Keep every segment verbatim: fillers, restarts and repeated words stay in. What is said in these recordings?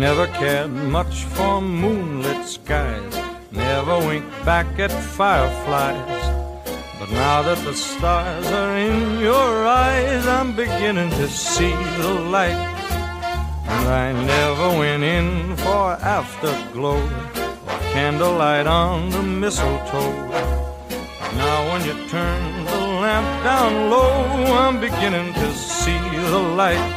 never cared much for moonlit skies, never winked back at fireflies. But now that the stars are in your eyes, I'm beginning to see the light. And I never went in for afterglow or candlelight on the mistletoe. Now when you turn the lamp down low, I'm beginning to see the light.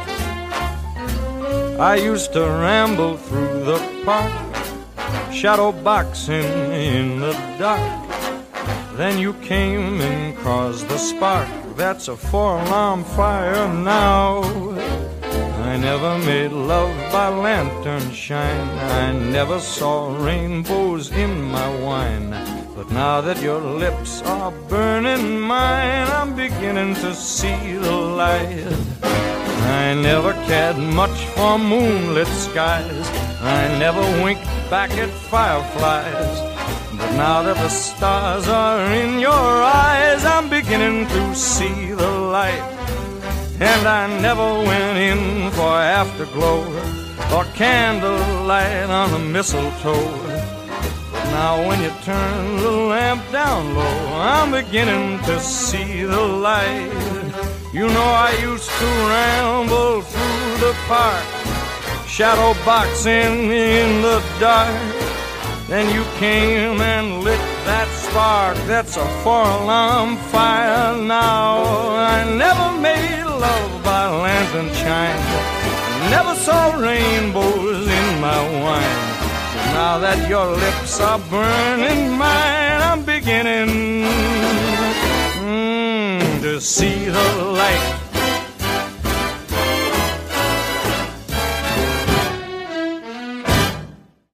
I used to ramble through the park, shadow boxing in the dark. Then you came and caused the spark. That's a four-alarm fire now. I never made love by lantern shine, I never saw rainbows in my wine. But now that your lips are burning mine, I'm beginning to see the light. I never cared much for moonlit skies, I never winked back at fireflies. But now that the stars are in your eyes, I'm beginning to see the light. And I never went in for afterglow or candlelight on the mistletoe. But now when you turn the lamp down low, I'm beginning to see the light. You know I used to ramble through the park, shadow boxing in the dark. Then you came and lit that spark. That's a four-alarm fire now. I never made love by lantern shine, never saw rainbows in my wine. But now that your lips are burning mine, I'm beginning mm, to see the light.